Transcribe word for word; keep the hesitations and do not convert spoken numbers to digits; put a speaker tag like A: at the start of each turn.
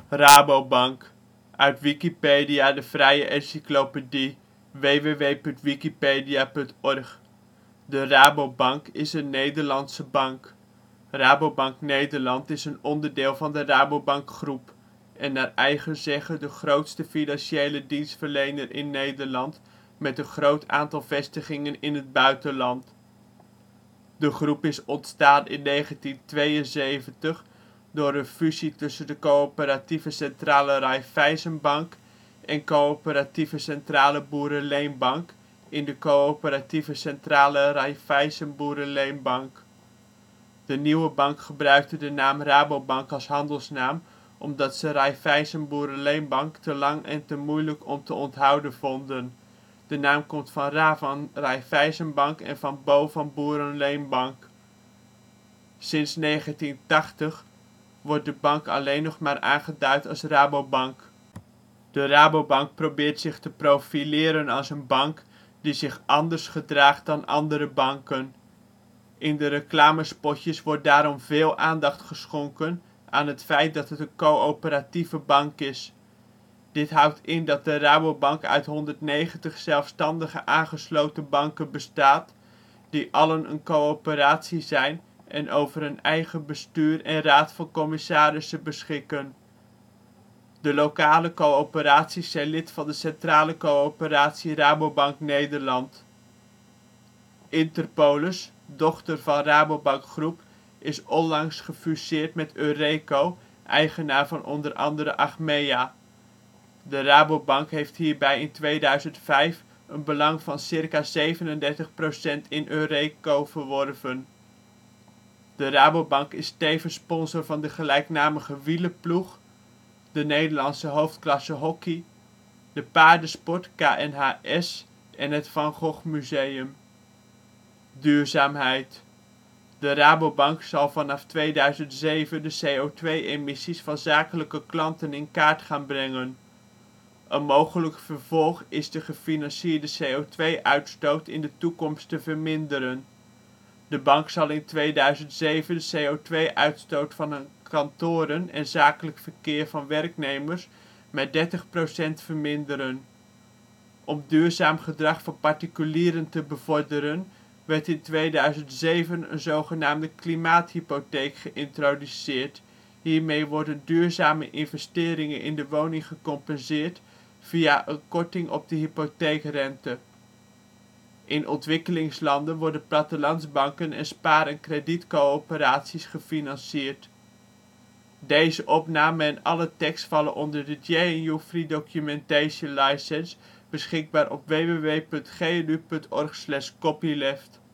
A: Rabobank, uit Wikipedia, de vrije encyclopedie. www punt wikipedia punt org. De Rabobank is een Nederlandse bank. Rabobank Nederland is een onderdeel van de Rabobank Groep, en naar eigen zeggen de grootste financiële dienstverlener in Nederland met een groot aantal vestigingen in het buitenland. De groep is ontstaan in negentien tweeënzeventig door een fusie tussen de Coöperatieve Centrale Raiffeisen-Bank en Coöperatieve Centrale Boerenleenbank in de Coöperatieve Centrale Raiffeisen Boerenleenbank. De nieuwe bank gebruikte de naam Rabobank als handelsnaam omdat ze Raiffeisen Boerenleenbank te lang en te moeilijk om te onthouden vonden. De naam komt van Ra van Raiffeisen-bank en van Bo van Boerenleenbank. Sinds negentien tachtig wordt de bank alleen nog maar aangeduid als Rabobank. De Rabobank probeert zich te profileren als een bank die zich anders gedraagt dan andere banken. In de reclamespotjes wordt daarom veel aandacht geschonken aan het feit dat het een coöperatieve bank is. Dit houdt in dat de Rabobank uit honderdnegentig zelfstandige aangesloten banken bestaat, die allen een coöperatie zijn en over een eigen bestuur en raad van commissarissen beschikken. De lokale coöperaties zijn lid van de Centrale Coöperatie Rabobank Nederland. Interpolis, dochter van Rabobank Groep, is onlangs gefuseerd met Eureko, eigenaar van onder andere Achmea. De Rabobank heeft hierbij in tweeduizend vijf een belang van circa zevenendertig procent in Eureko verworven. De Rabobank is tevens sponsor van de gelijknamige wielerploeg, de Nederlandse hoofdklasse hockey, de paardensport K N H S en het Van Gogh Museum. Duurzaamheid. De Rabobank zal vanaf tweeduizend zeven de C O twee emissies van zakelijke klanten in kaart gaan brengen. Een mogelijk vervolg is de gefinancierde C O twee uitstoot in de toekomst te verminderen. De bank zal in tweeduizend zeven de C O twee uitstoot van haar kantoren en zakelijk verkeer van werknemers met dertig procent verminderen. Om duurzaam gedrag van particulieren te bevorderen werd in tweeduizend zeven een zogenaamde klimaathypotheek geïntroduceerd. Hiermee worden duurzame investeringen in de woning gecompenseerd via een korting op de hypotheekrente. In ontwikkelingslanden worden plattelandsbanken en spaar - en kredietcoöperaties gefinancierd. Deze opname en alle tekst vallen onder de J N U Free Documentation License beschikbaar op w w w punt g n u punt org slash copyleft.